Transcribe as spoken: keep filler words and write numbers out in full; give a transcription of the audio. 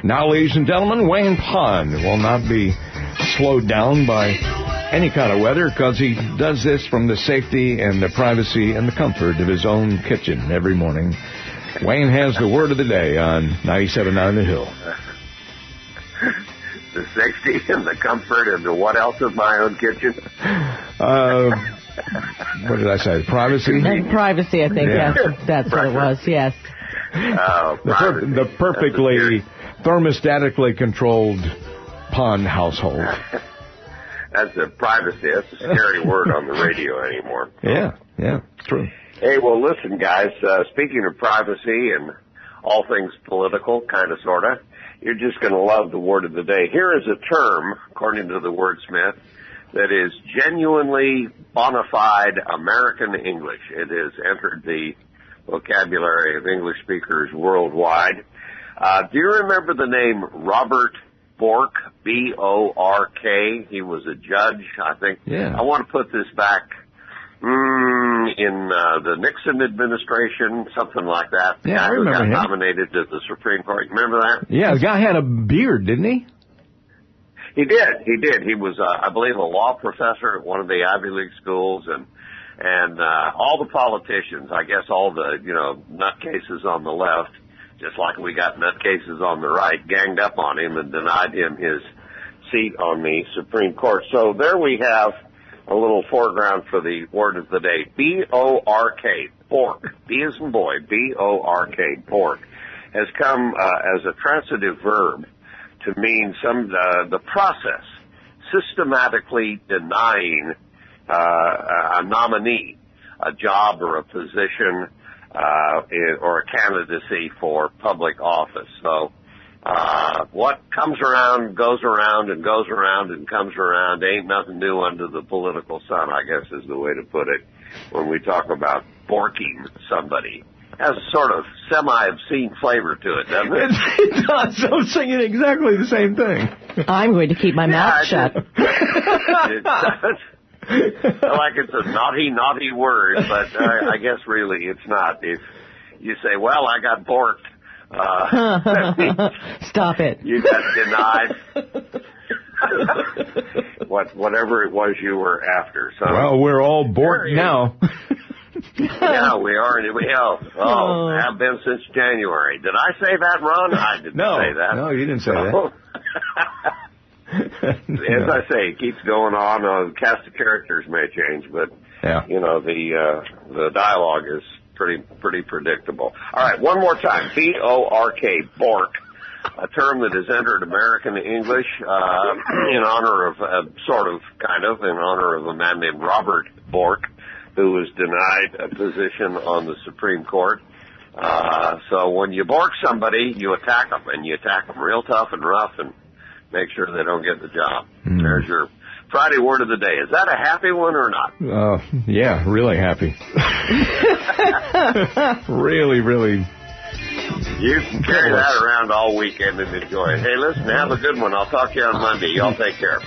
Now, ladies and gentlemen, Wayne Pond will not be slowed down by any kind of weather because he does this from the safety and the privacy and the comfort of his own kitchen every morning. Wayne has the word of the day on ninety-seven point nine The Hill. The safety and the comfort and the what else of my own kitchen? Uh, what did I say? Privacy? And privacy, I think. Yeah. Yes, that's what it was. Yes. Oh, the, per- the perfectly thermostatically controlled Pond household. That's a privacy. That's a scary word on the radio anymore. Yeah, yeah, it's true. Hey, well, listen, guys, uh, speaking of privacy and all things political, kind of, sort of, you're just going to love the word of the day. Here is a term, according to the wordsmith, that is genuinely bona fide American English. It has entered the vocabulary of English speakers worldwide. Uh, do you remember the name Robert Bork, B O R K? He was a judge, I think. Yeah. I want to put this back mm, in uh, the Nixon administration, something like that. The yeah, guy I remember who got him. nominated to the Supreme Court. Remember that? Yeah, the guy had a beard, didn't he? He did. He did. He was, uh, I believe, a law professor at one of the Ivy League schools, and and uh, all the politicians, I guess all the, you know, nutcases on the left, just like we got nutcases on the right, ganged up on him and denied him his seat on the Supreme Court. So there we have a little foreground for the word of the day. B O R K, Bork, B as in boy, B O R K, Bork, has come uh, as a transitive verb to mean some uh, the process, systematically denying uh, a nominee a job or a position uh, or a candidacy for public office. So uh, what comes around goes around and goes around and comes around. Ain't nothing new under the political sun, I guess is the way to put it when we talk about borking somebody. Has a sort of semi-obscene flavor to it, doesn't it? It does. I'm singing exactly the same thing. I'm going to keep my yeah, mouth shut. It does. Like it's a naughty, naughty word, but uh, I guess really it's not. If you say, well, I got borked, uh, stop it. You got denied. what, whatever it was you were after. So, well, we're all borked now. Yeah, we are. We have, oh, oh, have been since January. Did I say that, Ron? I didn't no, say that. No, you didn't say so, that. As no. I say, it keeps going on. Uh, the cast of characters may change, but yeah. you know the uh, the dialogue is pretty pretty predictable. All right, one more time. B O R K, Bork, a term that has entered American English uh, in honor of, uh, sort of, kind of, in honor of a man named Robert Bork, who was denied a position on the Supreme Court. Uh, so when you bork somebody, you attack them, and you attack them real tough and rough and make sure they don't get the job. Mm. There's your Friday word of the day. Is that a happy one or not? Uh, yeah, really happy. really, really. You can carry that around all weekend and enjoy it. Hey, listen, have a good one. I'll talk to you on Monday. Y'all take care.